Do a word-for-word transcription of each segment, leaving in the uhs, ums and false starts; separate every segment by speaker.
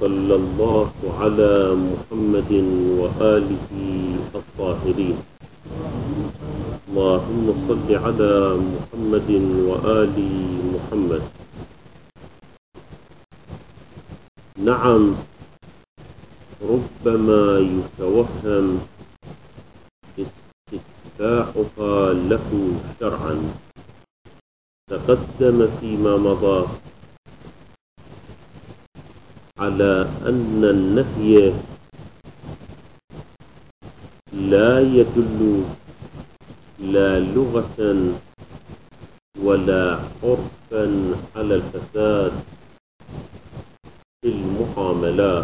Speaker 1: وصلى الله على محمد وآله الطاهرين. اللهم صل على محمد وآل محمد. نعم، ربما يتوهم استتباعها له شرعا. تقدم فيما مضى على أن النهي لا يدل لا لغة ولا عرفا على الفساد في المعاملات،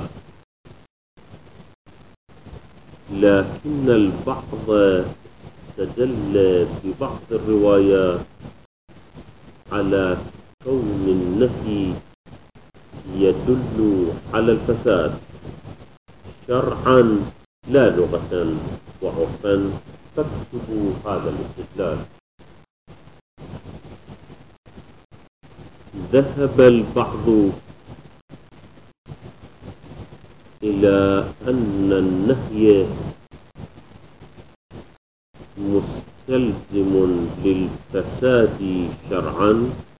Speaker 1: لكن البعض استدل ببعض الروايات على كون النهي يدل على الفساد شرعا لا لغة وعرفا. فاكتبوا هذا الاستدلال. ذهب البعض إلى أن النهي مستلزم للفساد شرعا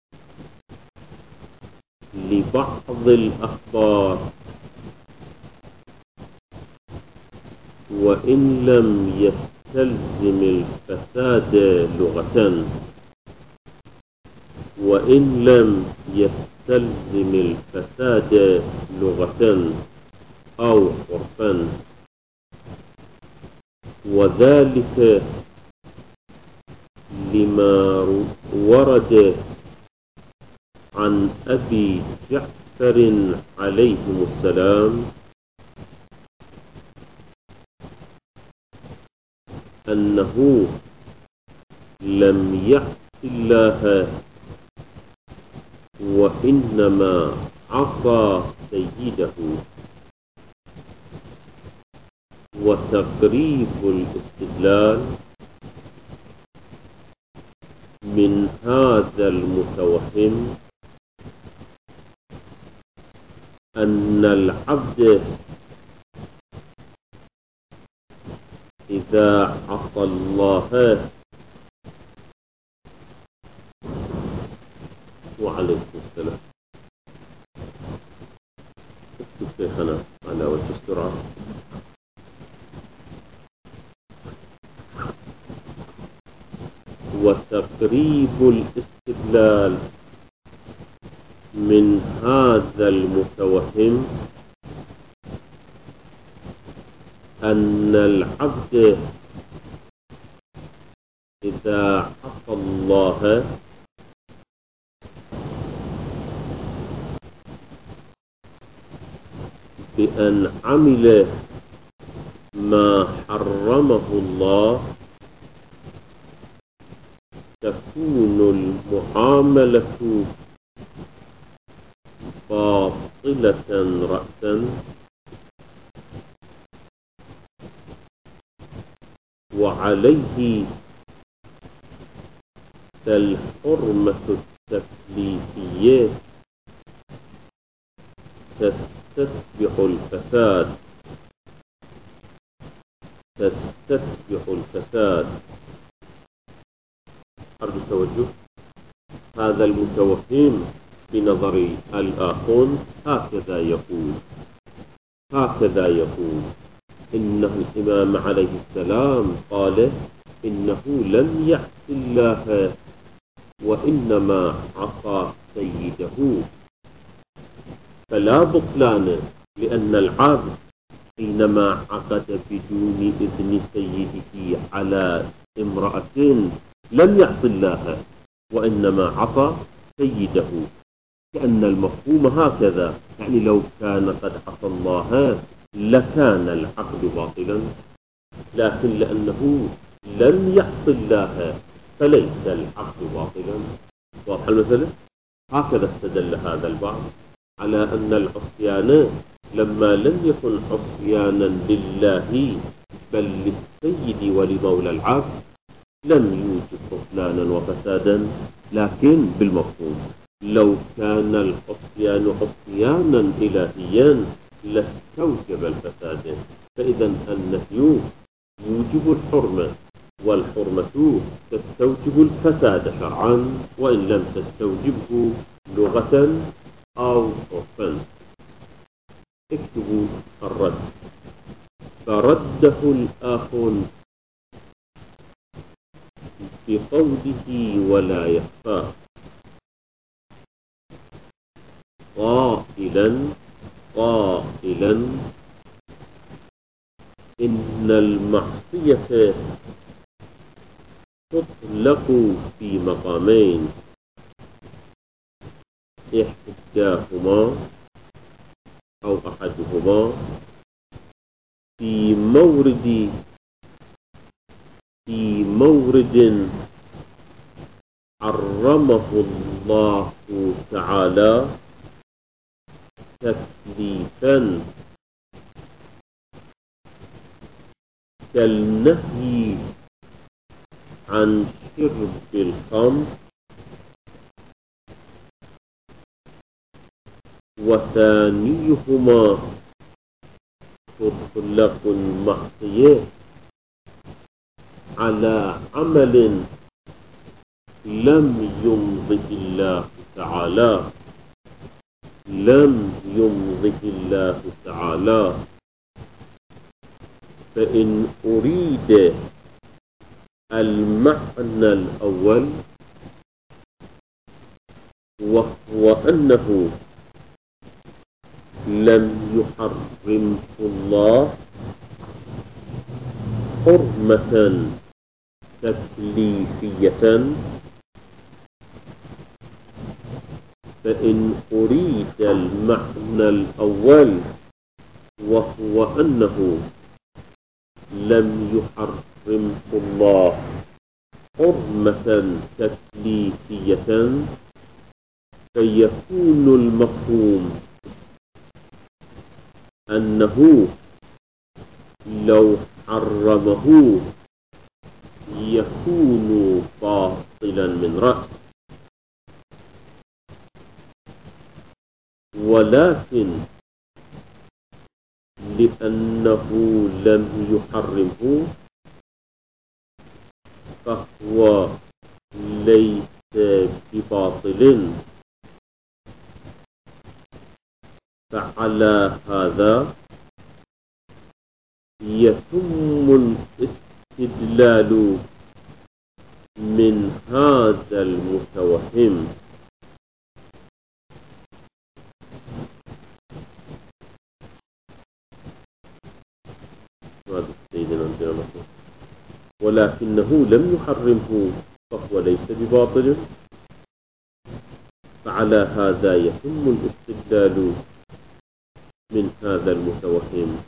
Speaker 1: لبعض الأخبار، وإن لم يستلزم الفساد لغة، وإن لم يستلزم الفساد لغة أو عرفا، وذلك لما ورد عن أبي جعفر عليهم السلام أنه لم يعص الله وإنما عصى سيده. وتقريب الاستدلال من هذا المتوهم أن العبد إذا عصى الله وعليكم السلام، اكتب شيخنا على وجه السرعة. وتقريب الاستدلال من هذا المتوهم أن العبد إذا عصى الله بأن عمل ما حرمه الله تكون المعاملة باطلة رأسا، وعليه الحرمة التكليفية تستتبع الفساد تستتبع الفساد. أرجو التوجه. هذا المتوهم بنظر الآخون هكذا يقول هكذا يقول إنه الإمام عليه السلام قال إنه لم يعص الله وإنما عصى سيده، فلا بطلان، لأن العبد حينما عقد بدون إذن سيده على امرأة لم يعص الله وإنما عصى سيده، كأن المفهوم هكذا، يعني لو كان قد عصى الله لكان العقد باطلا، لكن لأنه لم يعص الله فليس العقد باطلا. واضح المسألة؟ هكذا استدل هذا البعض على أن العصيان لما لم يكن عصيانا لله بل للسيد ولمولى العبد لم يوجد بطلانا وفسادا، لكن بالمفهوم لو كان العصيان عصيانا إلهيا لاستوجب الفساد. فإذا النهي يوجب الحرمة، والحرمة تستوجب الفساد شرعا وإن لم تستوجبه لغة أو عرفا. اكتبوا الرد. فرده الآخر بقوله ولا يخفى قائلا قائلا إن المعصية تطلق في مقامين، إحداهما أو أحدهما في مورد في مورد حرمه الله تعالى تكليفا كالنهي عن شرب الخمر، وثانيهما تطلق المعصية على عمل لم يمضه الله تعالى لم يمضه الله تعالى فإن أريد المعنى الأول وهو أنه لم يحرمه الله حرمة تكليفية، فإن أريد المعنى الأول وهو أنه لم يحرمه الله حرمة تكليفية، فيكون المفهوم أنه لو حرمه يكون باطلا من رأس، ولكن لأنه لم يحرمه فهو ليس بباطل. فعلى هذا يتم الاستدلال من هذا المتوهم. ولكنه لم يحرمه فهو ليس بباطل، فعلى هذا يتم الاستدلال من هذا المتوهم.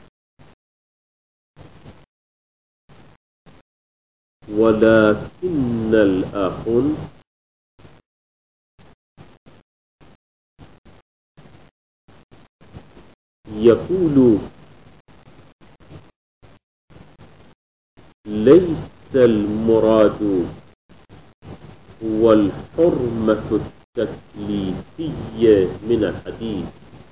Speaker 1: ولكن الآخر يقول ليس المراد هو الحرمة التكليفية من الحديث،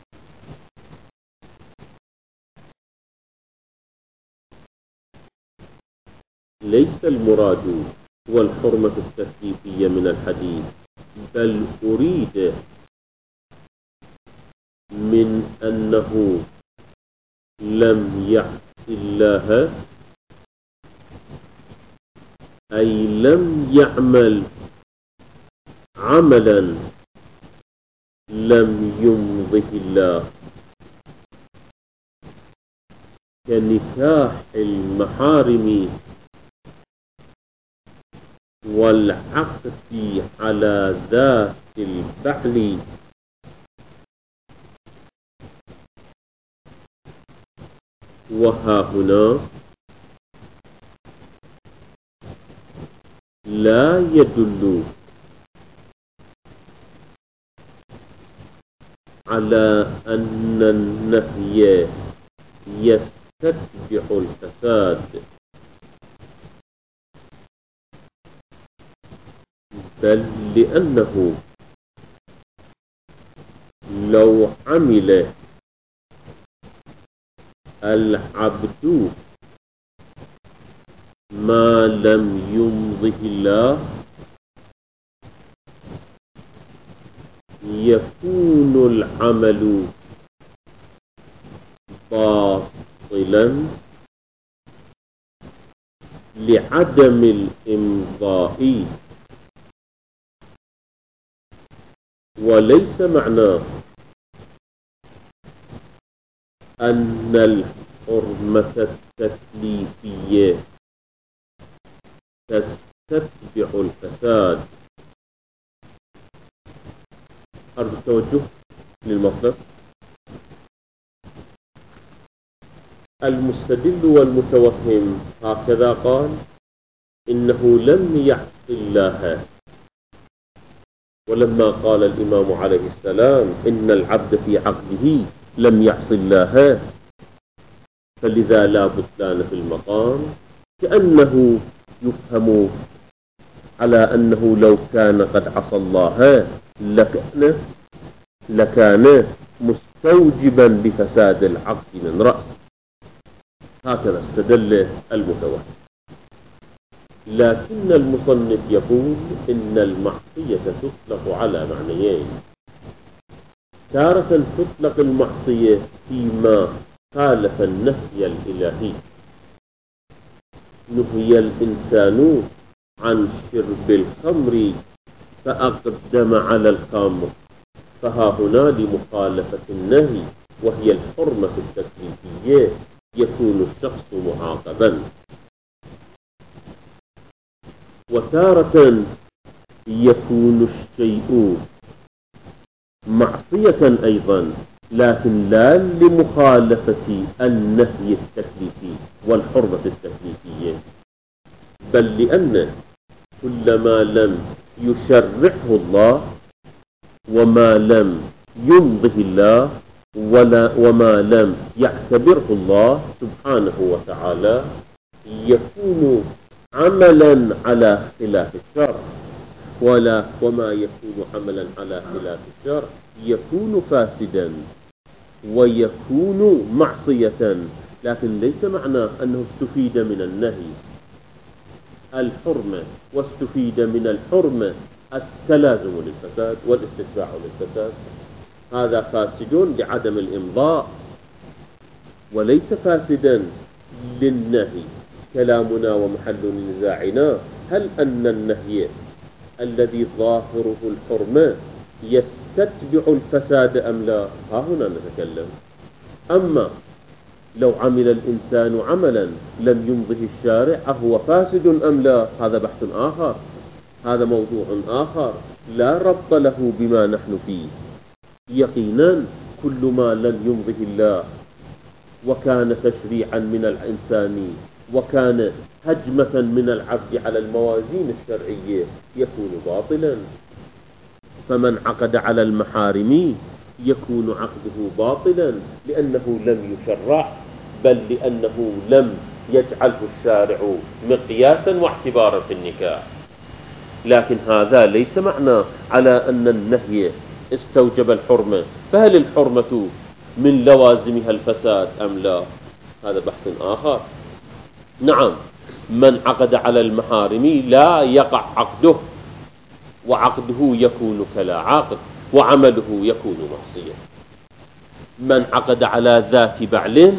Speaker 1: ليس المراد هو الحرمة التكليفية من الحديث، بل أريد من أنه لم يعص الله، أي لم يعمل عملا لم يمضه الله، كنكاح المحارم والعقد على ذات الفعل، وها هنا لا يدل على أن النهي يستتبع الفساد، بل لأنه لو عمل العبد ما لم يمضه الله يكون العمل باطلا لعدم الإمضاء، وليس معناه أن الحرمة التكليفية تتبع الفساد. أرجو التوجه للمطلب. المستدل والمتوهم هكذا قال: إنه لم يعص الله. ولما قال الإمام عليه السلام إن العبد في عقله لم يعص الله، فلذا لا بطلان في المقام، كأنه يفهم على أنه لو كان قد عصى الله لكان لكان مستوجبا لفساد العقد من رأس. هكذا استدل المتوهم. لكن المصنف يقول إن المعصية تطلق على معنيين: تارة تطلق المعصية فيما خالف النهي الإلهي، نهي الإنسان عن شرب الخمر فأقدم على الخمر، فها هنا لمخالفة النهي وهي الحرمة التكليفية يكون الشخص معاقبا. وتارة يكون الشيء معصية أيضا، لكن لا لمخالفة النهي التكليفي والحرمة التكليفية، بل لأن كل ما لم يشرعه الله وما لم يمضه الله ولا وما لم يعتبره الله سبحانه وتعالى يكون عملا على خلاف الشرع، ولا وما يكون عملا على خلاف الشرع يكون فاسدا ويكون معصية. لكن ليس معناه أنه استفيد من النهي الحرمة واستفيد من الحرمة التلازم للفساد والاستتباع للفساد. هذا فاسد لعدم الإمضاء وليس فاسدا للنهي. كلامنا ومحل نزاعنا هل أن النهي الذي ظاهره الحرمة يستتبع الفساد أم لا؟ ها هنا نتكلم. أما لو عمل الإنسان عملا لم يمضه الشارع أهو فاسد أم لا؟ هذا بحث آخر، هذا موضوع آخر لا ربط له بما نحن فيه. يقينا كل ما لم يمضه الله وكان تشريعا من الإنسان وكان هجمة من العبد على الموازين الشرعية يكون باطلا. فمن عقد على المحارم يكون عقده باطلا لأنه لم يشرع، بل لأنه لم يجعله الشارع مقياسا واعتبارا في النكاح. لكن هذا ليس معنى على أن النهي استوجب الحرمة. فهل الحرمة من لوازمها الفساد أم لا؟ هذا بحث آخر. نعم، من عقد على المحارم لا يقع عقده، وعقده يكون كلا عقد، وعمله يكون معصية. من عقد على ذات بعل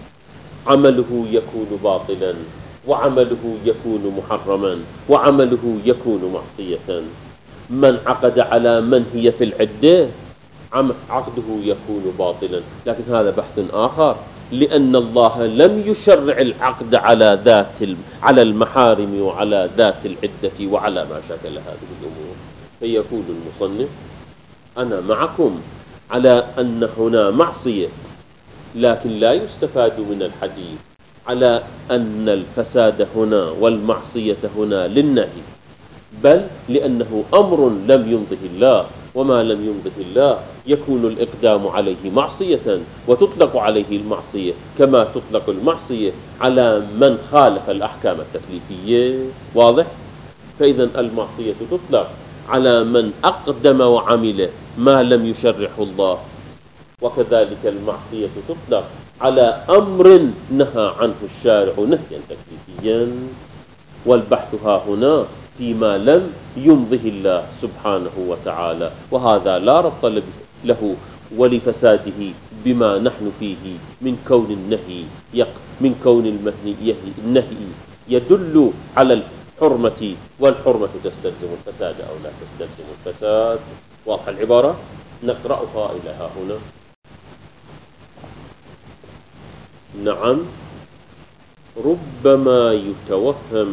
Speaker 1: عمله يكون باطلا، وعمله يكون محرما، وعمله يكون معصية. من عقد على من هي في العدة عقده يكون باطلا. لكن هذا بحث آخر، لأن الله لم يشرع العقد على ذات على المحارم وعلى ذات العدة وعلى ما شكل هذه الأمور. فيقول المصنف: أنا معكم على أن هنا معصية، لكن لا يستفاد من الحديث على أن الفساد هنا والمعصية هنا للنهي، بل لأنه أمر لم يمضه الله، وما لم يمضه الله يكون الإقدام عليه معصية، وتطلق عليه المعصية كما تطلق المعصية على من خالف الأحكام التكليفية. واضح؟ فإذا المعصية تطلق على من أقدم وعمل ما لم يشرعه الله وكذلك المعصية تطلق على أمر نهى عنه الشارع نهيا تكليفيا، والبحث ها هنا فيما لم يمضه الله سبحانه وتعالى، وهذا لا ربط له ولفساده بما نحن فيه من كون النهي من كون النهي يدل على الحرمة، والحرمة تستلزم الفساد أو لا تستلزم الفساد. واضح العبارة؟ نقرأها إلى ها هنا. نعم، ربما يتوهم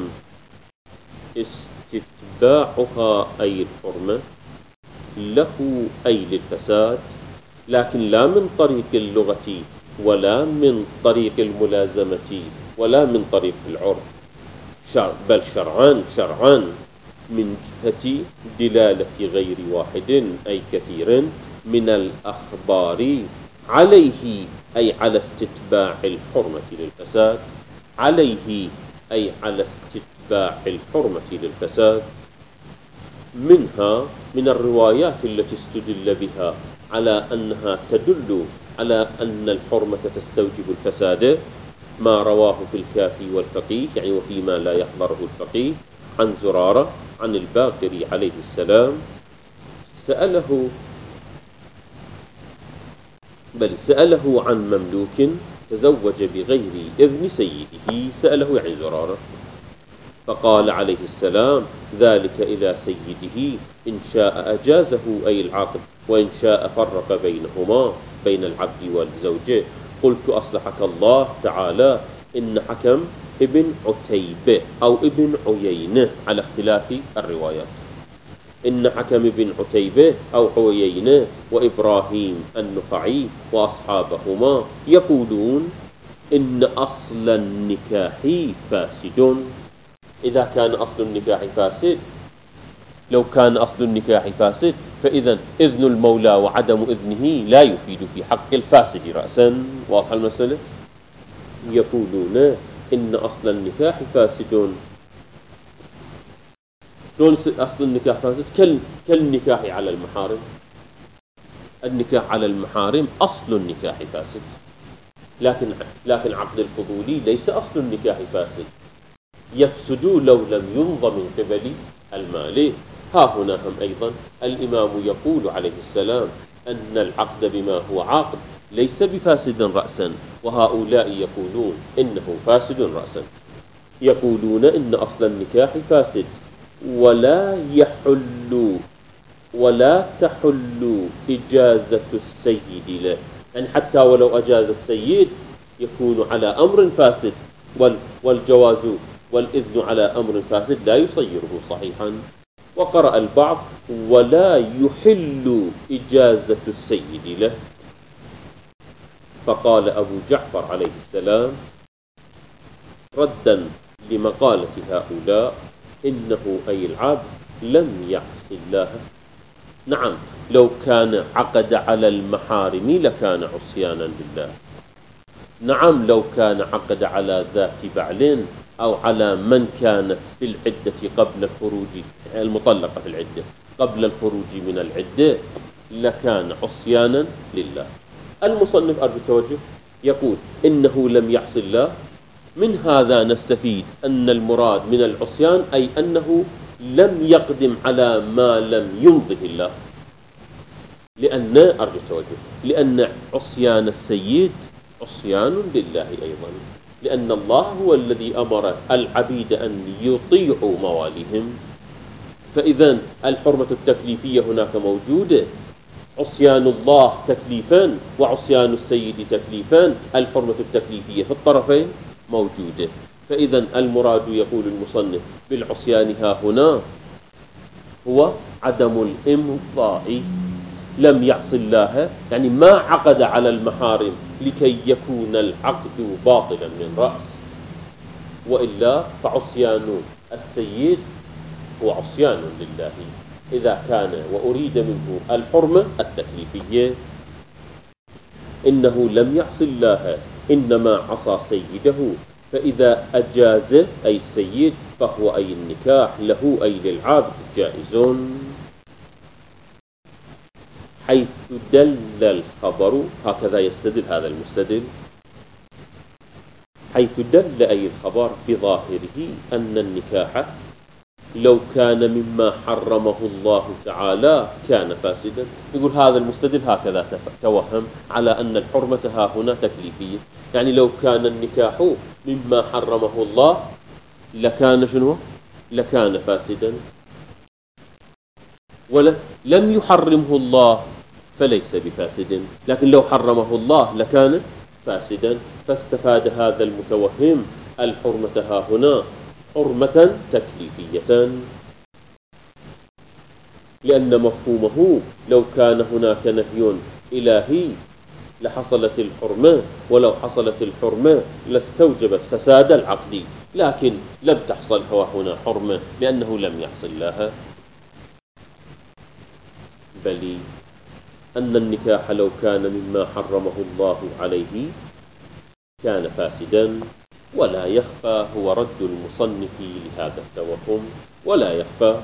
Speaker 1: استتباعها أي الحرمة له أي للفساد، لكن لا من طريق اللغة ولا من طريق الملازمة ولا من طريق العرف، بل شرعان شرعان من جهة دلالة غير واحد أي كثير من الأخبار عليه، أي على استتباع الحرمة للفساد، عليه أي على استتباع الحرمة للفساد. منها من الروايات التي استدل بها على أنها تدل على أن الحرمة تستوجب الفساد ما رواه في الكافي والفقيه، يعني وفيما لا يحضره الفقيه، عن زرارة عن الباقر عليه السلام سأله بل سأله عن مملوك تزوج بغير إذن سيده، سأله يعني زرارة، فقال عليه السلام ذلك إلى سيده إن شاء أجازه أي العقد، وإن شاء فرق بينهما بين العبد والزوجة. قلت أصلحك الله تعالى إن حكم ابن عتيبة أو ابن عيينة على اختلاف الروايات، إن حكم ابن عتيبة أو عيينة وإبراهيم النخعي وأصحابهما يقولون إن أصل النكاح فاسد. إذا كان أصل النكاح فاسد، لو كان أصل النكاح فاسد فإذا إذن المولى وعدم إذنه لا يفيد في حق الفاسد رأسا. واضح المسألة؟ يقولون إن أصل النكاح فاسد. شلون أصل النكاح فاسد؟ كالنكاح على المحارم. النكاح على المحارم أصل النكاح فاسد، لكن لكن عقد الفضولي ليس أصل النكاح فاسد، يفسد لو لم يمض من قبل المالك. ها هنا هم أيضا الإمام يقول عليه السلام أن العقد بما هو عقد ليس بفاسد رأسا، وهؤلاء يقولون إنه فاسد رأسا، يقولون إن أصل النكاح فاسد ولا يحل ولا تحل إجازة السيد له، يعني حتى ولو أجاز السيد يكون على أمر فاسد، والجواز والإذن على أمر فاسد لا يصيره صحيحا. وقرأ البعض ولا يحل إجازة السيد له، فقال أبو جعفر عليه السلام ردا لمقالة هؤلاء إنه أي العبد لم يعص الله. نعم، لو كان عقد على المحارم لكان عصيانا لله. نعم، لو كان عقد على ذات بعل أو على من كانت في العدة قبل الخروج، المطلقة في العدة قبل الخروج من العدة لكان عصيانا لله. المصنف أرجو التوجه يقول إنه لم يعص الله، من هذا نستفيد أن المراد من العصيان أي أنه لم يقدم على ما لم يمضه الله، لأن أرجو التوجه لأن عصيان السيد عصيان لله أيضا، لأن الله هو الذي أمر العبيد أن يطيعوا مواليهم، فإذا الحرمة التكليفية هناك موجودة، عصيان الله تكليفا وعصيان السيد تكليفا، الحرمة التكليفية في الطرفين موجودة. فإذا المراد يقول المصنف بالعصيان ها هنا هو عدم الإمضاء، لم يعص الله يعني ما عقد على المحارم لكي يكون العقد باطلا من رأس، وإلا فعصيان السيد هو عصيان لله إذا كان وأريد منه الحرمة التكليفية. إنه لم يعص الله إنما عصى سيده، فإذا أجاز أي السيد فهو أي النكاح له أي للعبد جائز. حيث دل الخبر، هكذا يستدل هذا المستدل، حيث دل أي الخبر بظاهره أن النكاح لو كان مما حرمه الله تعالى كان فاسدا. يقول هذا المستدل هكذا توهم على أن الحرمة ها هنا تكليفية، يعني لو كان النكاح مما حرمه الله لكان شنو؟ لكان فاسدا، ولم يحرمه الله فليس بفاسد، لكن لو حرمه الله لكان فاسدا. فاستفاد هذا المتوهم الحرمة ها هنا حرمة تكليفية، لأن مفهومه لو كان هناك نهي إلهي لحصلت الحرمة، ولو حصلت الحرمة لاستوجبت فساد العقد، لكن لم تحصل هنا حرمة لأنه لم يحصل لها. بل أن النكاح لو كان مما حرمه الله عليه كان فاسدا، ولا يخفى هو رد المصنف لهذا التوهم، ولا يخفى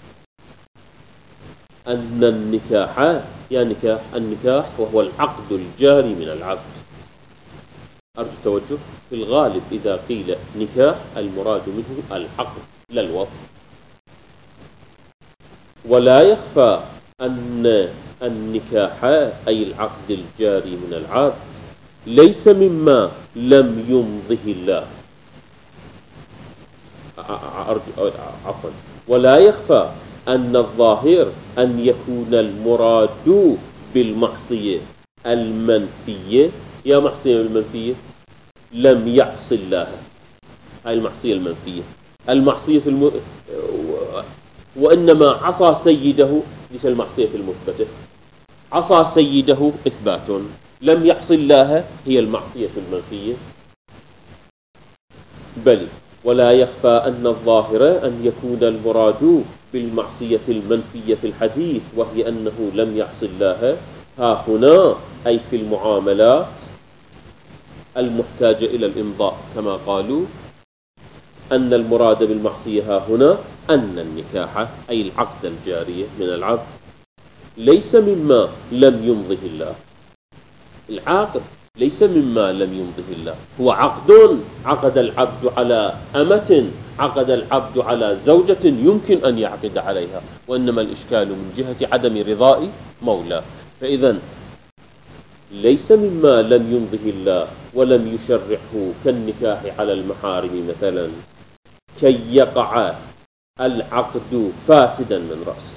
Speaker 1: أن النكاح يا نكاح النكاح وهو العقد الجاري من العبد. أرجو التوجه، في الغالب إذا قيل نكاح المراد منه العقد لا الوطء، ولا يخفى أن النكاح أي العقد الجاري من العبد ليس مما لم يمضه الله. عفوا، ولا يخفى أن الظاهر أن يكون المراد بالمعصية المنفية، يا معصية المنفية لم يعص الله، هاي المعصية المنفية، المعصية الم... وإنما عصى سيده، ليس المعصية المثبتة، عصى سيده إثبات، لم يعص الله هي المعصية المنفية. بل ولا يخفى أن الظاهر أن يكون المراد بالمعصية المنفية في الحديث وهي أنه لم يعص الله ها هنا أي في المعاملات المحتاجة إلى الإمضاء، كما قالوا أن المراد بالمعصية ها هنا أن النكاح أي العقد الجارية من العبد ليس مما لم يمضه الله. العقد ليس مما لم يمضه الله، هو عقد عقد العبد على أمة، عقد العبد على زوجة يمكن أن يعقد عليها، وإنما الإشكال من جهة عدم رضاء مولاه. فإذا ليس مما لم يمضه الله ولم يشرعه كالنكاح على المحارم مثلا كي يقع العقد فاسدا من رأس.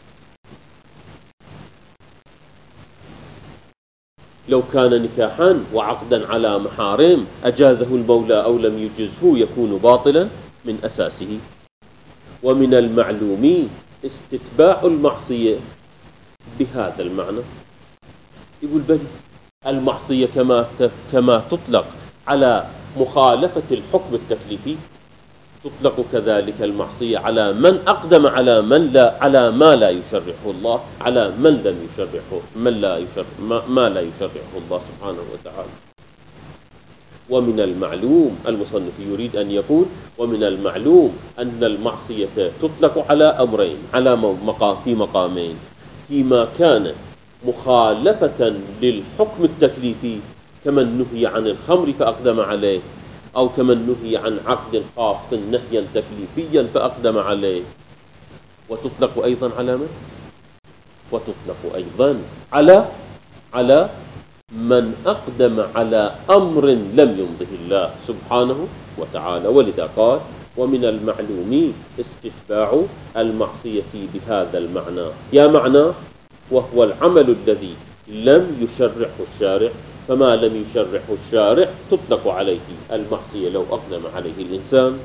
Speaker 1: لو كان نكاحا وعقدا على محارم أجازه المولى أو لم يجزه يكون باطلا من أساسه. ومن المعلوم استتباع المعصية بهذا المعنى. يقول بل المعصية كما كما تطلق على مخالفة الحكم التكليفي تطلق كذلك المعصية على من أقدم على من لا على ما لا يشرعه الله، على من لم يشرعه من لا يشرع ما, ما لا يشرعه الله سبحانه وتعالى. ومن المعلوم، المصنف يريد أن يقول ومن المعلوم أن المعصية تطلق على أمرين، على مقام في مقامين، فيما كان مخالفة للحكم التكليفي كمن نهي عن الخمر فأقدم عليه، أو كمن نهي عن عقد خاص نهيا تكليفيا فأقدم عليه. وتطلق أيضا على من؟ وتطلق أيضا على على من أقدم على أمر لم يمضه الله سبحانه وتعالى. ولذا قال ومن المعلوم استتباع المعصية بهذا المعنى، يا معنى وهو العمل الذي لم يشرعه الشارع، فما لم يشرعه الشارع تطلق عليه المعصية لو أقدم عليه الإنسان.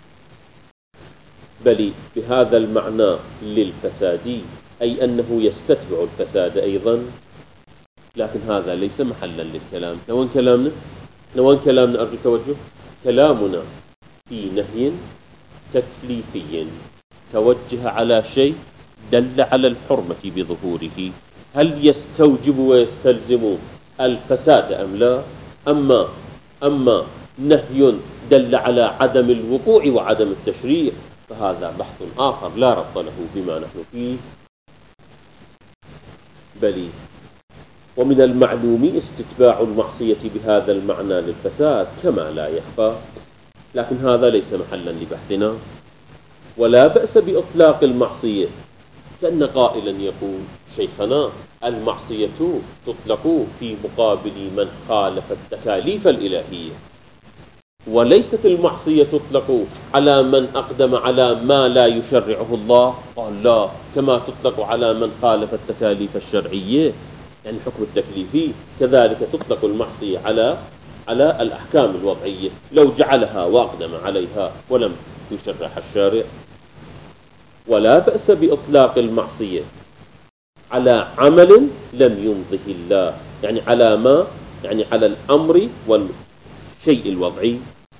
Speaker 1: بل بهذا المعنى للفساد، أي أنه يستتبع الفساد أيضا، لكن هذا ليس محلا للكلام. نوين كلامنا؟ نوين كلامنا أرجو التوجه؟ كلامنا في نهي تكليفي توجه على شيء دل على الحرمة بظهوره، هل يستوجب ويستلزم الفساد أم لا؟ أما أما نهي دل على عدم الوقوع وعدم التشريع فهذا بحث آخر لا ربط له بما نحن فيه. بل ومن المعلوم استتباع المعصية بهذا المعنى للفساد كما لا يخفى، لكن هذا ليس محلا لبحثنا. ولا بأس بإطلاق المعصية، كأن قائلا يقول شيخنا المعصية تطلق في مقابل من خالف التكاليف الإلهية، وليست المعصية تطلق على من أقدم على ما لا يشرعه الله. قال لا، كما تطلق على من خالف التكاليف الشرعية يعني الحكم التكليفي، كذلك تطلق المعصية على على الأحكام الوضعية لو جعلها وأقدم عليها ولم يشرعها الشارع. ولا بأس بإطلاق المعصية على عمل لم يمضه الله، يعني على ما يعني على الأمر والشيء الوضعي.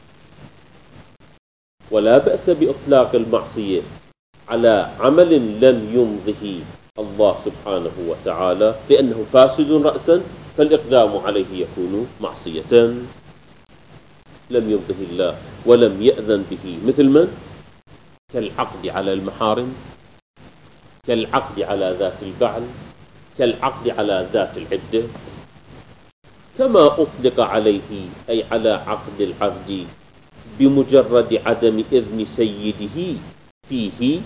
Speaker 1: ولا بأس بإطلاق المعصية على عمل لم يمضه الله سبحانه وتعالى، لأنه فاسد رأسا، فالإقدام عليه يكون معصية لم يمضه الله ولم يأذن به، مثل من؟ كالعقد على المحارم، كالعقد على ذات البعل، كالعقد على ذات العدة. كما أطلق عليه أي على عقد العبد بمجرد عدم إذن سيده فيه،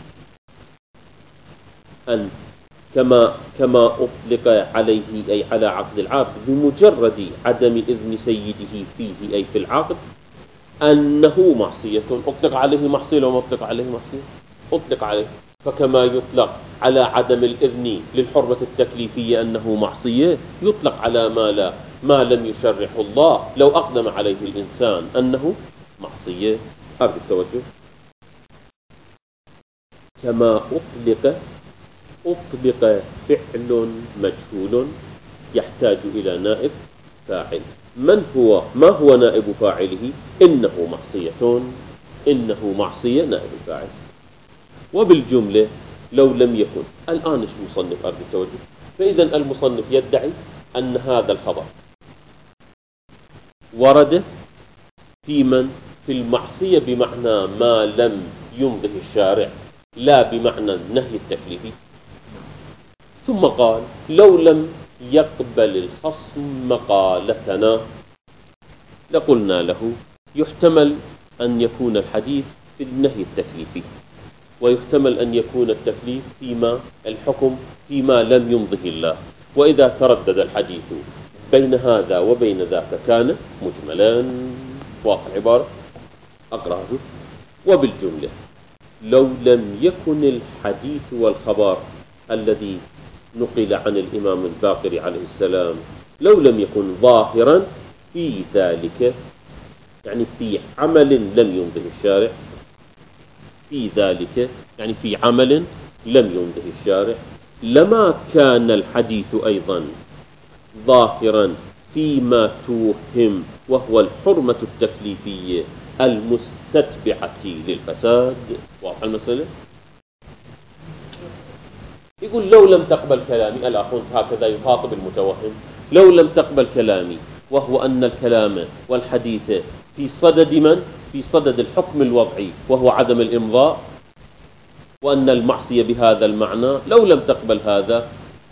Speaker 1: أن كما كما أطلق عليه أي على عقد العبد بمجرد عدم إذن سيده فيه أي في العقد أنه معصية. أطلق عليه معصية لو ما أطلق عليه معصية؟ أطلق عليه. فكما يطلق على عدم الإذن للحرمة التكليفية أنه معصية، يطلق على ما لا ما لم يشرعه الله لو أقدم عليه الإنسان أنه معصية. هذا التوجه. كما أطلق أطلق فعل مجهول يحتاج إلى نائب فاعل. من هو ما هو نائب فاعله؟ إنه معصية، إنه معصية نائب الفاعل. وبالجملة لو لم يكن الآن المصنف أرض التوجه، فإذا المصنف يدعي أن هذا الخبر ورد في من في المعصية بمعنى ما لم يمضه الشارع، لا بمعنى النهي التكليفي. ثم قال لو لم يقبل الخصم مقالتنا لقلنا له يحتمل أن يكون الحديث في النهي التكليفي، ويحتمل أن يكون التكليف فيما الحكم فيما لم يمضه الله. وإذا تردد الحديث بين هذا وبين ذاك كان مجملا. واضح العبارة؟ أقرأه. وبالجملة لو لم يكن الحديث والخبر الذي نقل عن الإمام الباقر عليه السلام لو لم يكن ظاهرا في ذلك، يعني في عمل لم يمضه الشارع، في ذلك يعني في عمل لم يمضه الشارع، لما كان الحديث أيضا ظاهرا فيما توهم وهو الحرمة التكليفية المستتبعة للفساد. واضح المسألة؟ يقول لو لم تقبل كلامي، الأخوان هكذا يخاطب المتوهم، لو لم تقبل كلامي وهو أن الكلام والحديث في صدد من؟ في صدد الحكم الوضعي وهو عدم الإمضاء، وأن المعصية بهذا المعنى، لو لم تقبل هذا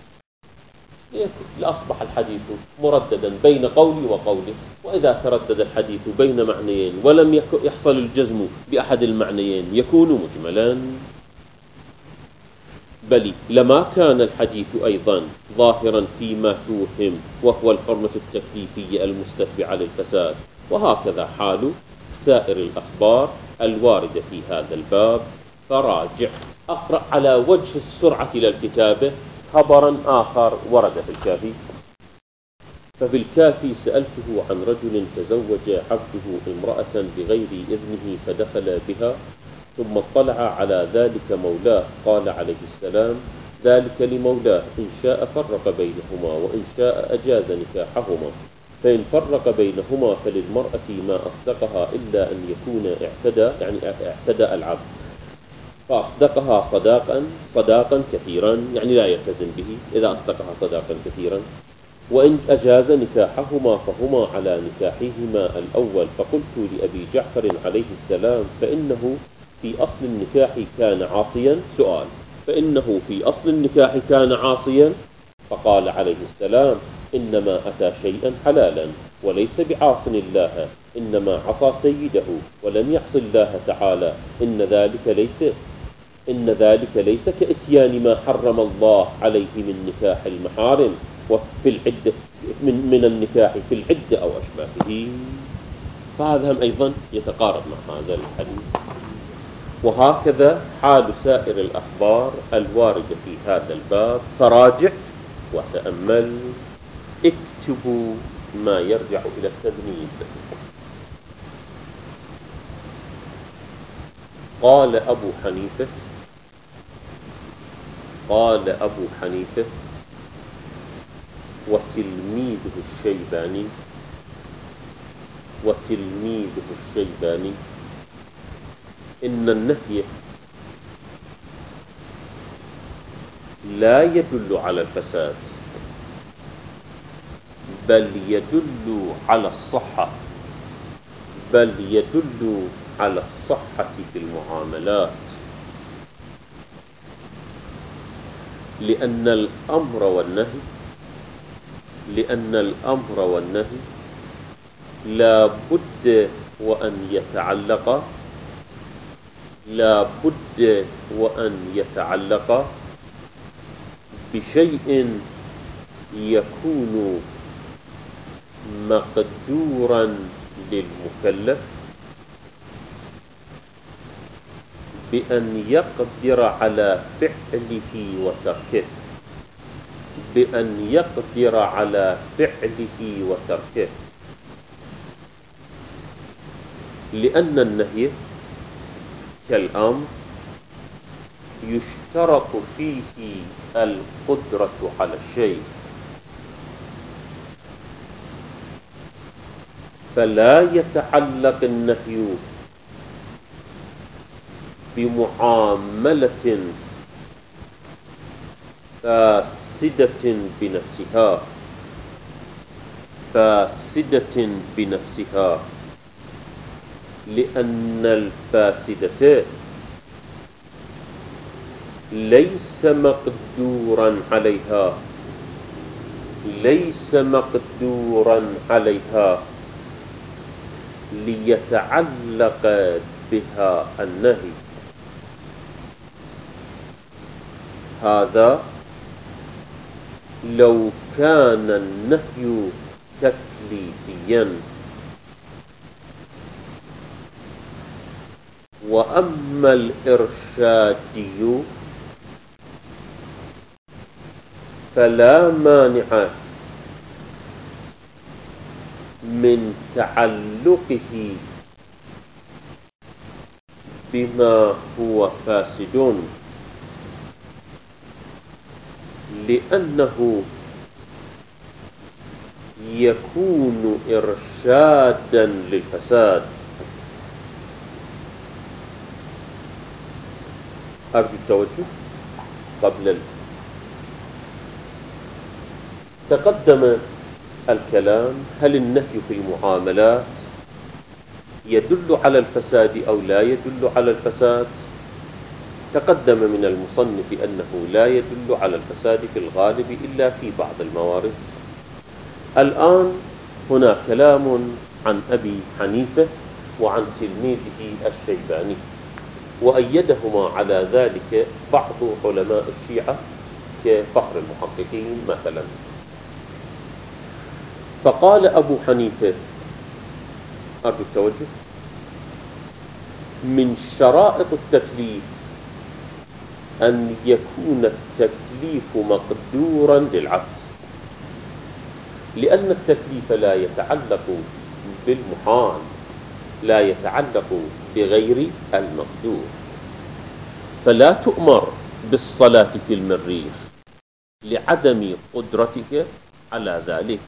Speaker 1: لأصبح الحديث مرددا بين قولي وقولي. وإذا تردد الحديث بين معنيين ولم يحصل الجزم بأحد المعنيين يكون مجملا. بل لما كان الحديث أيضا ظاهرا فيما توهم وهو الحرمة التكليفية المستتبعة للفساد. وهكذا حال سائر الأخبار الواردة في هذا الباب. فراجع. أقرأ على وجه السرعة للكتابة خبرا آخر ورد في الكافي. ففي الكافي سألته عن رجل تزوج عبده امرأة بغير إذنه فدخل بها، ثم اطلع على ذلك مولاه، قال عليه السلام ذلك لمولاه، إن شاء فرق بينهما وإن شاء أجاز نكاحهما، فإن فرق بينهما فللمرأة ما أصدقها إلا أن يكون اعتدى يعني اعتدى العبد، فأصدقها صداقا صداقا كثيرا يعني لا يلتزم به إذا أصدقها صداقا كثيرا، وإن أجاز نكاحهما فهما على نكاحهما الأول. فقلت لأبي جعفر عليه السلام فإنه في أصل النكاح كان عاصيا. سؤال: فإنه في أصل النكاح كان عاصيا؟ فقال عليه السلام: إنما أتى شيئا حلالا وليس بعاص الله، إنما عصى سيده ولم يعص الله تعالى، إن ذلك ليس إن ذلك ليس كإتيان ما حرم الله عليه من نكاح المحارم وفي العدة من, من النكاح في العدة أو أشباهه. فهذا هم أيضا يتقارب مع هذا الحديث. وهكذا حال سائر الأخبار الواردة في هذا الباب. فراجع وتأمل، اكتبوا ما يرجع إلى التذنيب. قال أبو حنيفة قال أبو حنيفة وتلميذه الشيباني وتلميذه الشيباني إن النهي لا يدل على الفساد، بل يدل على الصحة بل يدل على الصحة في المعاملات، لأن الأمر والنهي لأن الأمر والنهي لا بد وأن يتعلق لا بد وأن يتعلق بشيء يكون مقدورا للمكلف بأن يقدر على فعله وتركه بأن يقدر على فعله وتركه لأن النهي كالأمر يشترط فيه القدرة على الشيء، فلا يتعلق النهي بمعاملة فاسدة بنفسها فاسدة بنفسها لأن الفاسدة ليس مقدورا عليها ليس مقدورا عليها ليتعلق بها النهي. هذا لو كان النهي تكليفيا، وأما الإرشادي فلا مانع من تعلقه بما هو فاسد، لأنه يكون إرشادا للفساد. أرجو التوجه قبل ال... تقدم الكلام هل النهي في المعاملات يدل على الفساد أو لا يدل على الفساد. تقدم من المصنف أنه لا يدل على الفساد في الغالب إلا في بعض الموارد. الآن هنا كلام عن أبي حنيفة وعن تلميذه الشيباني، وأيدهما على ذلك بعض علماء الشيعة كفخر المحققين مثلا. فقال أبو حنيفة أرجو التوجه: من شرائط التكليف أن يكون التكليف مقدورا للعبد، لأن التكليف لا يتعلق بالمحال، لا يتعلق بغير المقدور. فلا تؤمر بالصلاة في المريخ لعدم قدرتك على ذلك،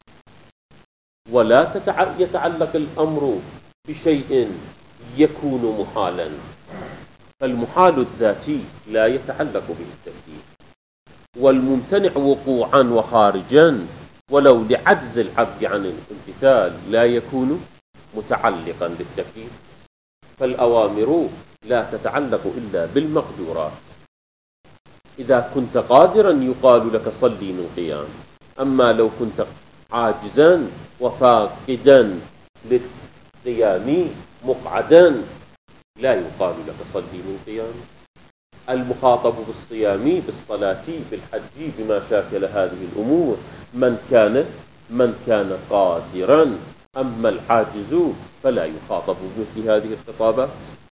Speaker 1: ولا يتعلق الأمر بشيء يكون محالا، فالمحال الذاتي لا يتعلق به التكليف، والممتنع وقوعا وخارجا ولو لعجز العبد عن الامتثال لا يكون متعلقا بالتكليف. فالأوامر لا تتعلق إلا بالمقدورات. إذا كنت قادرا يقال لك صلي من قيام، أما لو كنت عاجزا وفاقدا للقيام مقعدا لا يقال لك صلي من قيام. المخاطب بالصيام بالصلاة بالحج بما شاكل هذه الأمور من كان من كان قادرا، أما العاجز فلا يخاطب بمثل هذه الخطابات.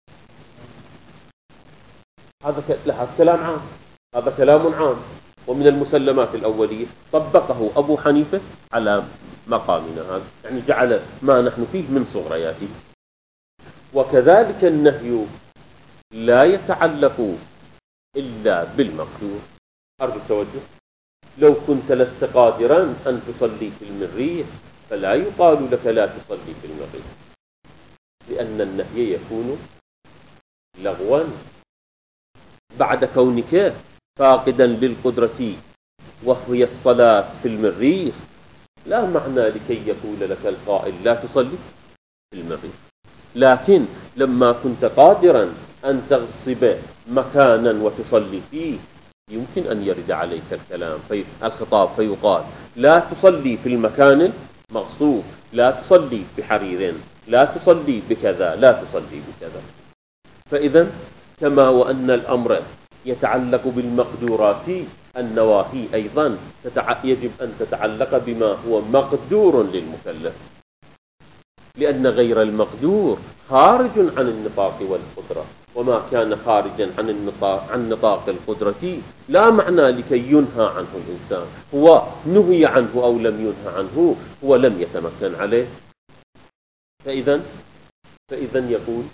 Speaker 1: هذا كلام عام، هذا كلام عام، ومن المسلمات الأولية طبقه أبو حنيفة على مقامنا هذا، يعني جعل ما نحن فيه من صغرياته. وكذلك النهي لا يتعلق إلا بالمقدور. أرجو التوجه. لو كنت لست قادرا أن تصلي في المريح فلا يقال لك لا تصلي في المريح، لأن النهي يكون لغوا بعد كونك فاقدا للقدرة وهي الصلاة في المريخ. لا معنى لكي يقول لك القائل لا تصلي في المريخ، لكن لما كنت قادرا أن تغصب مكانا وتصلي فيه يمكن أن يرد عليك الكلام في الخطاب فيقال لا تصلي في المكان المغصوب، لا تصلي بحرير، لا تصلي بكذا، لا تصلي بكذا. فإذا كما وأن الأمر يتعلق بالمقدورات، النواهي أيضا يجب أن تتعلق بما هو مقدور للمكلف، لأن غير المقدور خارج عن النطاق والقدرة، وما كان خارجا عن النطاق عن نطاق القدرة لا معنى لكي ينهى عنه الإنسان. هو نهي عنه أو لم ينهى عنه، هو لم يتمكن عليه. فإذا فإذا يقول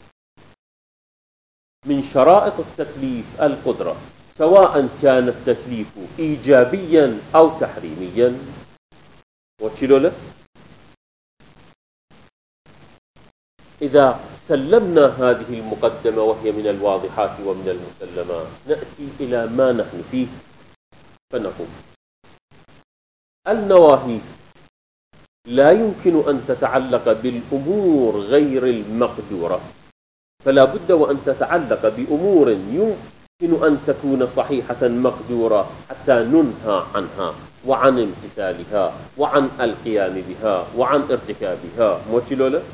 Speaker 1: من شرائط التكليف القدرة، سواء كان التكليف إيجابيا أو تحريميا. وشلو له إذا سلمنا هذه المقدمة وهي من الواضحات ومن المسلمات، نأتي إلى ما نحن فيه فنقول النواهي لا يمكن أن تتعلق بالأمور غير المقدورة، فلا بد وأن تتعلق بأمور يمكن أن تكون صحيحة مقدورة حتى ننهى عنها وعن امتثالها وعن القيام بها وعن ارتكابها. موشلو له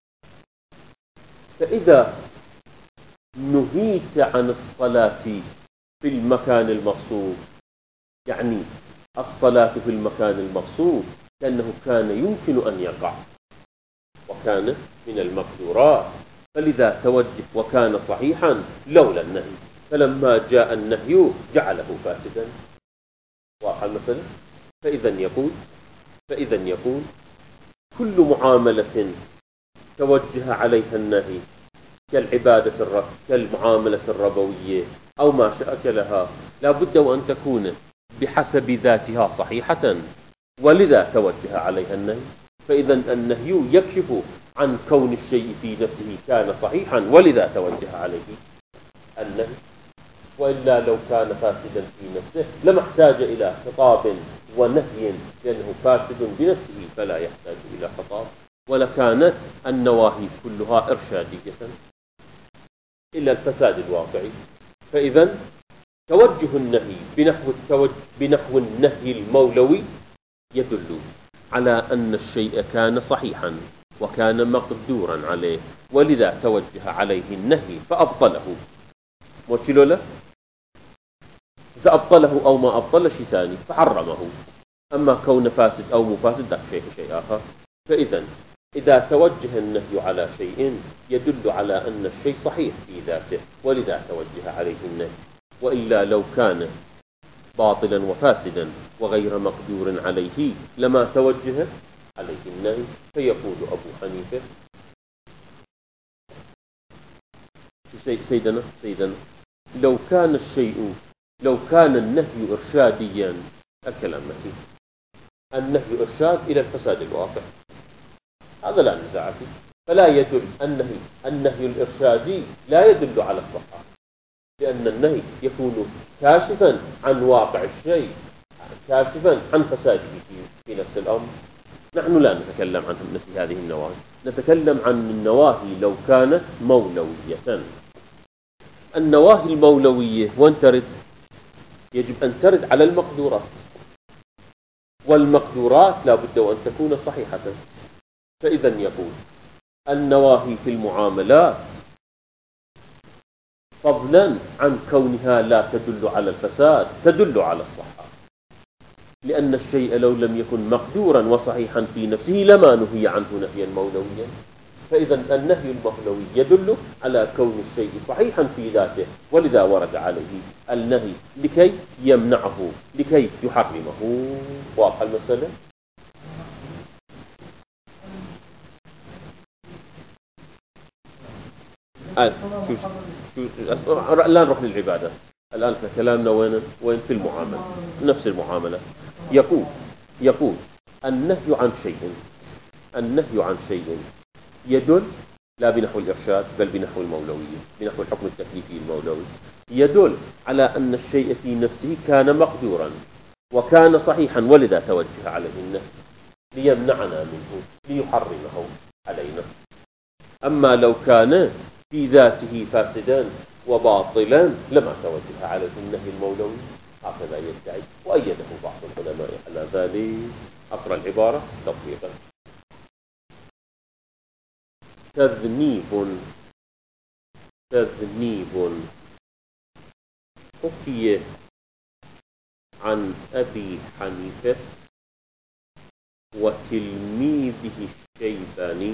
Speaker 1: فإذا نهيت عن الصلاة في المكان المغصوب، يعني الصلاة في المكان المغصوب كأنه كان يمكن أن يقع وكان من المقدورات، فلذا توجه وكان صحيحا لولا النهي، فلما جاء النهي جعله فاسدا. واضح المسألة؟ فإذا يقول فإذا يقول كل معاملة توجه عليها النهي كالعبادة الرب كالمعاملة الربوية أو ما شاكلها لا بد وأن تكون بحسب ذاتها صحيحة، ولذا توجه عليها النهي. فإذا النهي يكشف عن كون الشيء في نفسه كان صحيحا ولذا توجه عليه النهي، وإلا لو كان فاسدا في نفسه لما احتاج إلى خطاب ونهي، لأنه فاسد بنفسه فلا يحتاج إلى خطاب، ولكانت النواهي كلها إرشادية إلا الفساد الواقعي. فإذا توجه النهي بنحو, التوجه بنحو النهي المولوي يدل على أن الشيء كان صحيحا وكان مقدورا عليه، ولذا توجه عليه النهي فأبطله. موشلو له إذا أبطله أو ما أبطل شيء ثاني فحرمه، أما كون فاسد أو مفاسد ذاك شيء شيء آخر. فإذا إذا توجه النهي على شيء يدل على أن الشيء صحيح في ذاته ولذا توجه عليه النهي، وإلا لو كان باطلا وفاسدا وغير مقدور عليه لما توجه عليه النهي. فيقول أبو حنيفة سيدنا سيدنا لو كان الشيء لو كان النهي إرشاديا، الكلام متين، النهي إرشاد إلى الفساد الواقع، هذا لا نزاع فيه، فلا يدل النهي النهي الإرشادي لا يدل على الصحة، لأن النهي يكون كاشفا عن واقع الشيء، كاشفا عن فساده في نفس الأمر. نحن لا نتكلم عن مثل هذه النواهي، نتكلم عن النواهي لو كانت مولوية. النواهي المولوية وين ترد؟ يجب أن ترد على المقدورات، والمقدورات لا بد وأن تكون صحيحة. فإذا يقول النواهي في المعاملات فضلا عن كونها لا تدل على الفساد تدل على الصحة، لأن الشيء لو لم يكن مقدورا وصحيحا في نفسه لما نهي عنه نهيا مولويا. فإذا النهي المولوي يدل على كون الشيء صحيحا في ذاته، ولذا ورد عليه النهي لكي يمنعه، لكي يحرمه. واضح المسألة؟ آه. شو شو الآن نروح للعبادة. الآن كلامنا وين وين في المعاملة، نفس المعاملة. يقول يقول النهي عن شيء النهي عن شيء يدل لا بنحو الإرشاد بل بنحو المولوية، بنحو الحكم التكليفي المولوي، يدل على أن الشيء في نفسه كان مقدورا وكان صحيحا، ولذا توجه عليه النهي ليمنعنا منه ليحرمه علينا. أما لو كان في ذاته فاسدا وباطلا لما توجه عليه النهي المولوي، هكذا يدعي، وأيده بعض العلماء على ذلك. أقرأ العبارة تطبيقا. تذنيب تذنيب حكي عن أبي حنيفة وتلميذه الشيباني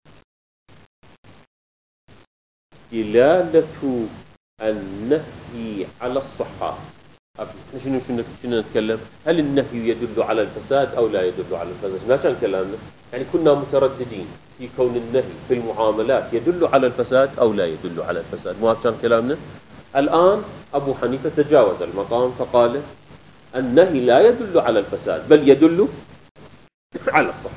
Speaker 1: دلالة النهي على الصحة. شنو شنو شنو نتكلم؟ هل النهي يدل على الفساد أو لا يدل على الفساد؟ ما كان كلامنا، يعني كنا مترددين في كون النهي في المعاملات يدل على الفساد أو لا يدل على الفساد، ما كان كلامنا. الآن أبو حنيفة تجاوز المقام فقال النهي لا يدل على الفساد بل يدل على الصحة.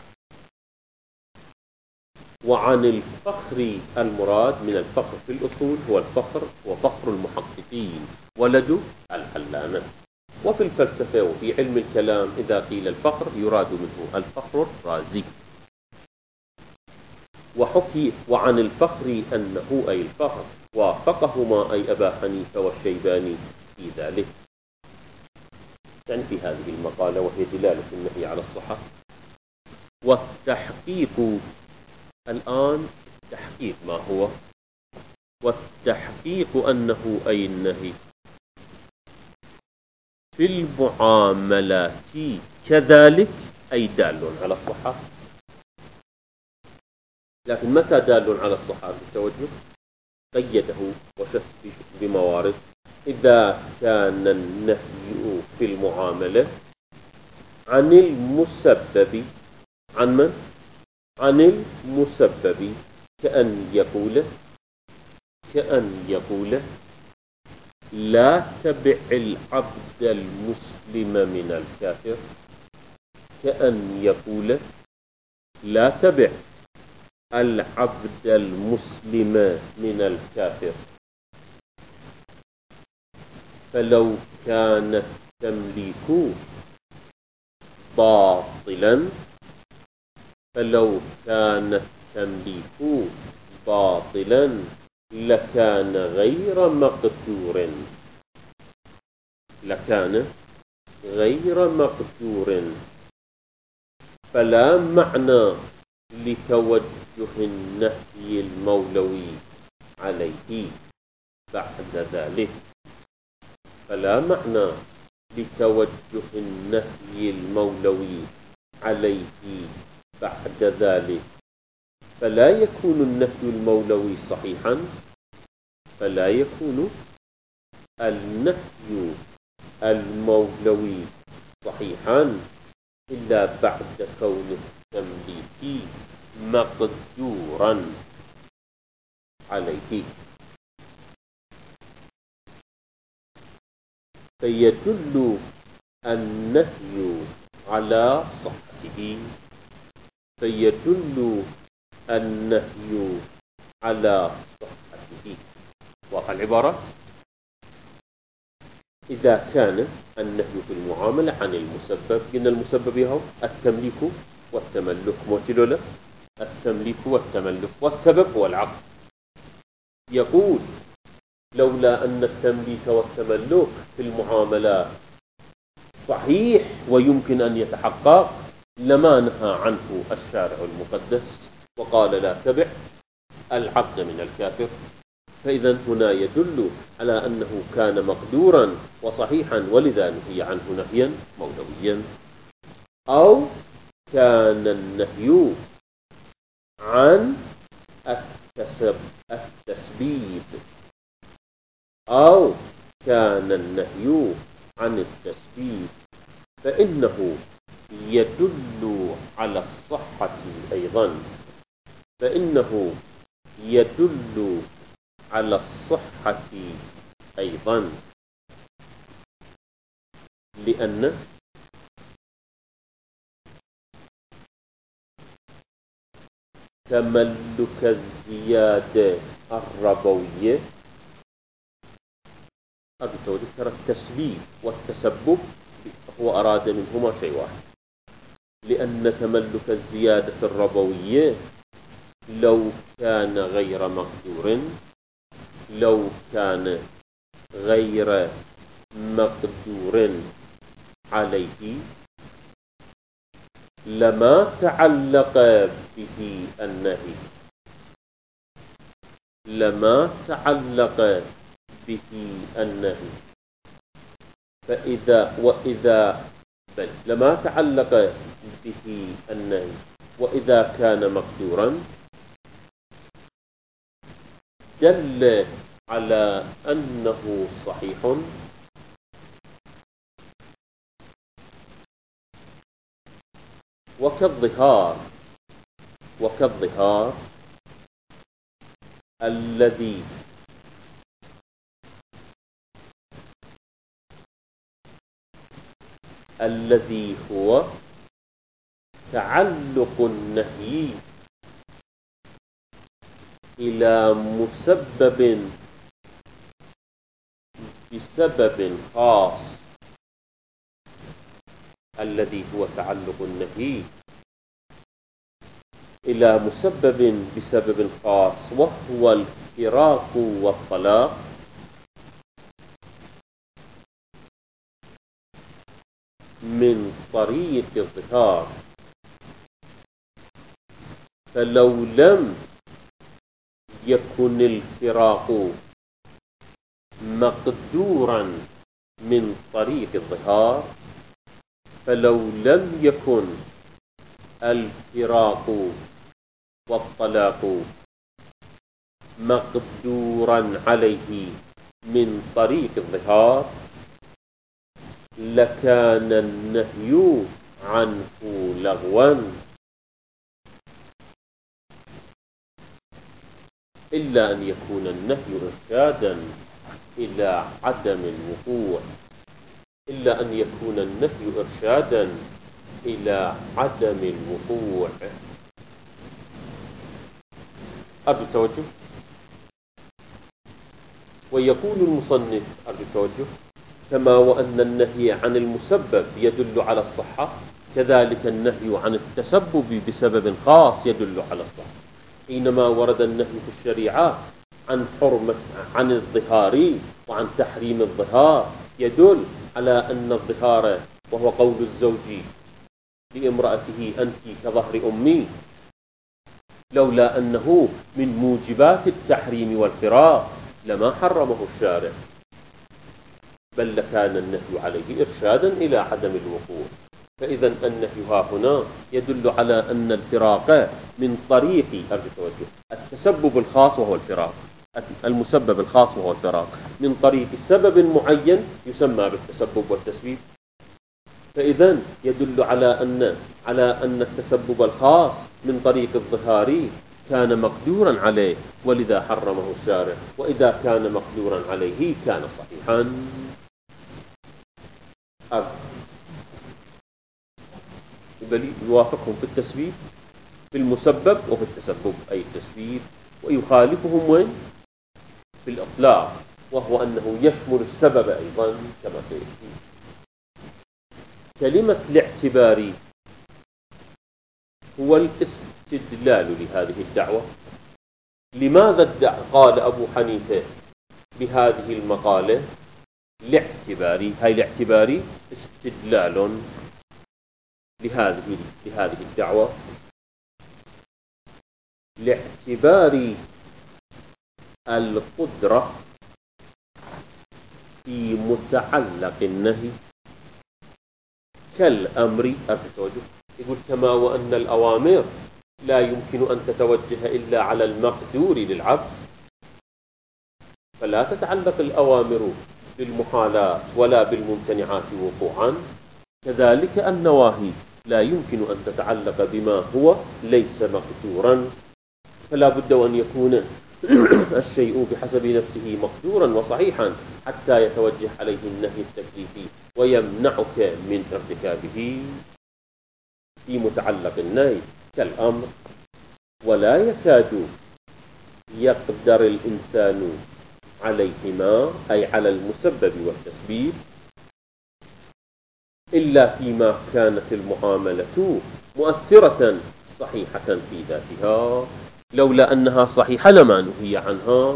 Speaker 1: وعن الفخر المراد من الفخر في الأصول هو الفخر وفخر المحققين ولد العلامة. وفي الفلسفة وفي علم الكلام إذا قيل الفخر يراد منه الفخر الرازي. وحكي وعن الفخر أنه أي الفخر وافقهما أي أبا حنيفة والشيباني في ذلك، يعني في هذه المقالة، وهي دلالة النهي على الصحة. والتحقيق الآن تحقيق ما هو؟ والتحقيق أنه أي النهي في المعاملات كذلك أي دال على الصحة. لكن متى دال على الصحة بالتوجه؟ قيده وشف بموارد. إذا كان النهي في المعاملة عن المسبب عن من؟ عن المسبب، كأن يقول كأن يقول لا تبع العبد المسلم من الكافر، كأن يقول لا تبع العبد المسلم من الكافر. فلو كان التمليك باطلا فلو كان التمليك باطلا لكان غير مقدور لكان غير مقدور فلا معنى لتوجه النهي المولوي عليه بعد ذلك فلا معنى لتوجه النهي المولوي عليه بعد ذلك فلا يكون النهي المولوي صحيحا فلا يكون النهي المولوي صحيحا إلا بعد كون التمليك مقدورا عليه. فيدل النهي على صحته فيدل النهي على صحته. واقع العبارة إذا كان النهي في المعاملة عن المسبب، قلنا المسبب هو التمليك والتملك، موتلو له التمليك والتملك، والسبب هو العقد. يقول لولا أن التمليك والتملك في المعاملات صحيح ويمكن أن يتحقق لما نهى عنه الشارع المقدس وقال لا تبع العبد من الكافر. فإذا هنا يدل على أنه كان مقدورا وصحيحا ولذا نهي عنه نهيا مولويا، أو كان النهي عن التسب التسبيب أو كان النهي عن التسبيب فإنه يدل على الصحة أيضا فإنه يدل على الصحة أيضا لأن تملك الزيادة الربوية ترى التسبيب والتسبب هو أراد منهما شيء واحد، لأن تملك الزيادة الربوية لو كان غير مقدور لو كان غير مقدور عليه لما تعلق به النهي لما تعلق به النهي فإذا وإذا بل لما تعلق به النهي وإذا كان مقدورا دل على أنه صحيح وكالظهار وكالظهار الذي الذي هو تعلق النهي إلى مسبب بسبب خاص الذي هو تعلق النهي إلى مسبب بسبب خاص وهو الفراق والطلاق من طريق الظهار. فلو لم يكن الفراق مقدورا من طريق الظهار فلو لم يكن الفراق والطلاق مقدورا عليه من طريق الظهار لكان النهي عنه لغوا إلا أن يكون النهي إرشادا إلى عدم الوقوع إلا أن يكون النهي إرشادا إلى عدم الوقوع. أرجو التوجه. ويقول المصنف أرجو التوجه كما وأن النهي عن المسبب يدل على الصحة كذلك النهي عن التسبب بسبب خاص يدل على الصحة. حينما ورد النهي في الشريعة عن حرمة عن الظهار وعن تحريم الظهار يدل على أن الظهار وهو قول الزوج لامرأته أنت كظهر أمي لولا أنه من موجبات التحريم والفراق لما حرمه الشارع بل لكان النهي عليه إرشادا إلى عدم الوقوع. فإذا النهي ها هنا يدل على أن الفراق من طريق التوجه التسبب الخاص وهو الفراق المسبب الخاص وهو الفراق من طريق سبب معين يسمى بالتسبب والتسبيب. فإذا يدل على أن على أن التسبب الخاص من طريق الظهار كان مقدورا عليه ولذا حرمه الشارع وإذا كان مقدورا عليه كان صحيحا. بل يوافقهم في التسبيب في المسبب وفي التسبب أي التسبيب ويخالفهم وين في الإطلاق وهو أنه يشمل السبب أيضا كما سيأتي. كلمة الاعتبار هو الاستدلال لهذه الدعوة. لماذا الدعوة؟ قال أبو حنيفة بهذه المقالة لاعتباري، هاي لاعتباري استدلال لهذه لهذه الدعوة، لاعتبار القدرة في متعلق النهي كالأمر أرتوجه. يقول كما وأن الأوامر لا يمكن أن تتوجه إلا على المقدور للعبد، فلا تتعلق الأوامر بالمحالات ولا بالممتنعات وقوعا، كذلك النواهي لا يمكن أن تتعلق بما هو ليس مقدورا، فلا بد أن يكون الشيء بحسب نفسه مقدورا وصحيحا حتى يتوجه عليه النهي التكليفي ويمنعك من ارتكابه في متعلق النهي كالأمر. ولا يكاد يقدر الإنسان عليهما، أي على المسبب والتسبيب، إلا فيما كانت المعاملة مؤثرة صحيحة في ذاتها، لولا أنها صحيحة لما نهي عنها،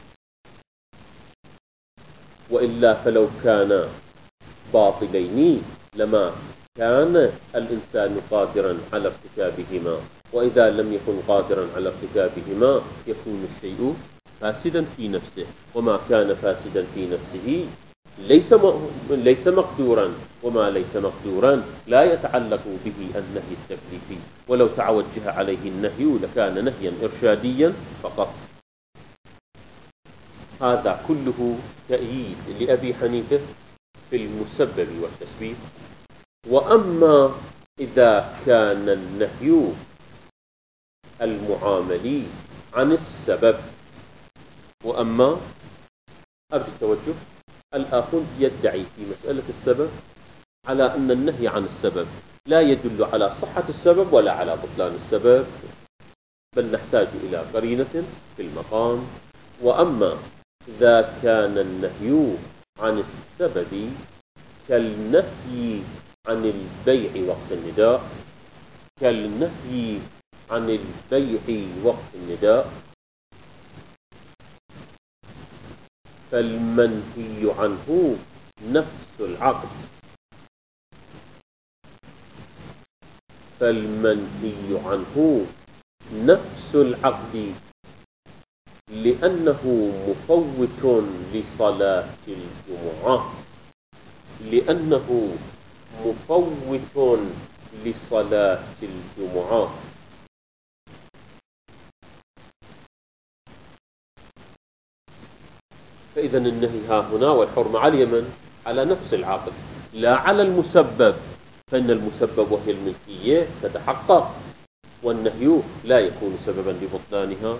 Speaker 1: وإلا فلو كان باطلين لما كان الإنسان قادرا على ارتكابهما، وإذا لم يكن قادرا على ارتكابهما يكون الشيء فاسدا في نفسه، وما كان فاسدا في نفسه ليس ليس مقدورا، وما ليس مقدورا لا يتعلق به النهي التكليفي، ولو توجه عليه النهي لكان نهيا إرشاديا فقط. هذا كله تأييد لأبي حنيفة في المسبب والتسبيب. وأما إذا كان النهي المعاملي عن السبب، وأما أرجو التوجه، الآخر يدعي في مسألة السبب على أن النهي عن السبب لا يدل على صحة السبب ولا على بطلان السبب، بل نحتاج إلى قرينة في المقام. وأما إذا كان النهي عن السبب كالنهي عن البيع وقت النداء، كالنهي عن البيع وقت النداء، فالمنهي عنه نفس العقد، فالمنهي عنه نفس العقد لأنه مفوت لصلاة الجمعة، لأنه مفوت لصلاة الجمعة. فإذا النهي ها هنا والحرمة على اليمن على نفس العقد لا على المسبب، فإن المسبب وهي الملكية تتحقق، والنهي لا يكون سببا لبطلانها.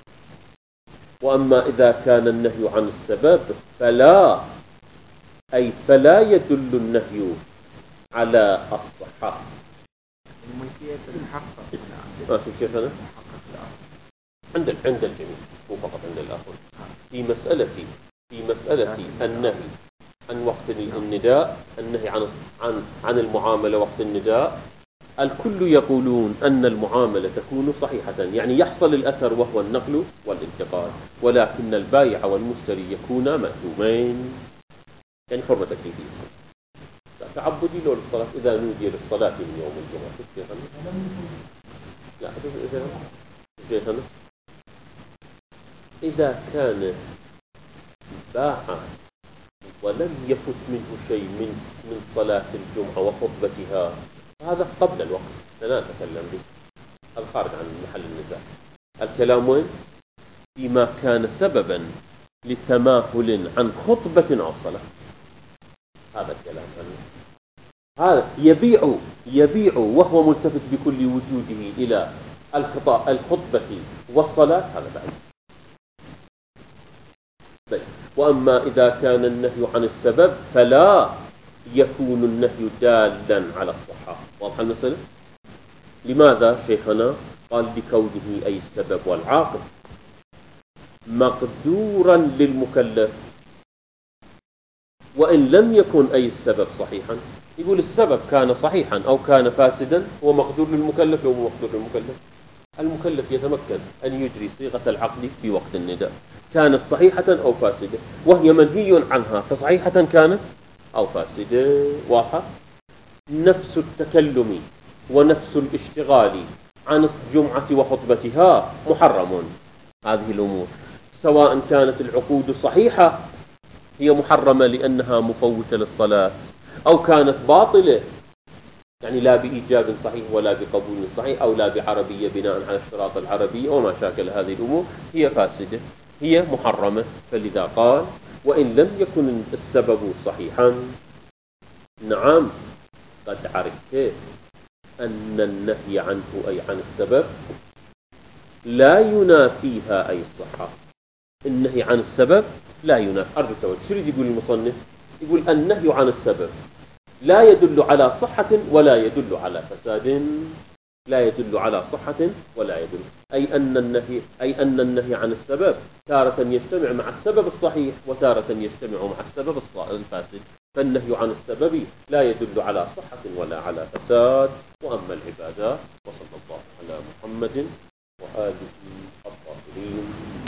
Speaker 1: وأما إذا كان النهي عن السبب فلا، أي فلا يدل النهي على الصحة.
Speaker 2: الملكية تتحقق
Speaker 1: ما في شيخنا عند عند الجميع مو فقط عند الآخر. في مسألة في مسألة النهي عن وقت النداء، النهي عن عن عن المعاملة وقت النداء، الكل يقولون أن المعاملة تكون صحيحة، يعني يحصل الأثر وهو النقل والانتقال، ولكن البائع والمشتري يكونا مأثومين، يعني حرمة تكليفية. تعبدي له للصلاة إذا نودي للصلاة من يوم الجمعة. لا شيخنا، إذا كان باع ولم يفت منه شيء من من صلاة الجمعة وخطبتها، هذا قبل الوقت لا نتكلم به، هذا خارج عن محل النزاع. الكلام وين؟ فيما كان سببا لتماهل عن خطبة أو صلاة، هذا الكلام عنه. هذا يبيع يبيع وهو ملتفت بكل وجوده إلى الخطأ الخطبة والصلاة، هذا بعيد. وأما إذا كان النهي عن السبب فلا يكون النهي دالا على الصحة. واضح المسألة؟ لماذا شيخنا؟ قال لكونه أي السبب والعاقب مقدورا للمكلف، وإن لم يكن أي السبب صحيحا، يقول السبب كان صحيحا أو كان فاسدا هو مقدور للمكلف، لو مقدور للمكلف المكلف يتمكن أن يجري صيغة العقد في وقت النداء، كانت صحيحة أو فاسدة، وهي منهي عنها فصحيحة كانت أو فاسدة. واضحة؟ نفس التكلم ونفس الاشتغال عن الجمعة وخطبتها محرم. هذه الأمور سواء كانت العقود صحيحة هي محرمة لأنها مفوتة للصلاة، أو كانت باطلة يعني لا بإيجاب صحيح ولا بقبول صحيح، أو لا بعربية بناء على الشراط العربية وما شاكل هذه الأمور، هي فاسدة، هي محرمة. فلذا قال وإن لم يكن السبب صحيحا. نعم، قد عرفت أن النهي عنه أي عن السبب لا ينافيها أي الصحة. النهي عن السبب لا ينافي. أرجو التوجه. شو يقول المصنف؟ يقول النهي عن السبب لا يدل على صحة ولا يدل على فساد. لا يدل على صحة ولا يدل، أي أن النهي أي أن النهي عن السبب تارة يجتمع مع السبب الصحيح وتارة يجتمع مع السبب الفاسد. فالنهي عن السبب لا يدل على صحة ولا على فساد. وأما العبادات وصلى الله على محمد وآله